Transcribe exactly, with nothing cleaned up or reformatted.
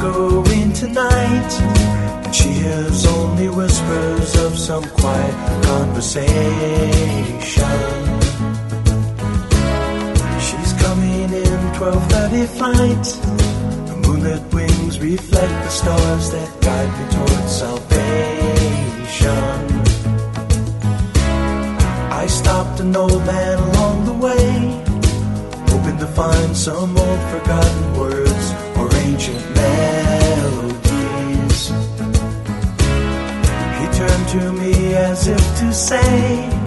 going tonight, and she hears only whispers of some quiet conversation. She's coming in twelve thirty flight. The moonlit wings reflect the stars that guide me towards salvation. I stopped an old man along the way, hoping to find some old forgotten words or ancient melodies. He turned to me as if to say,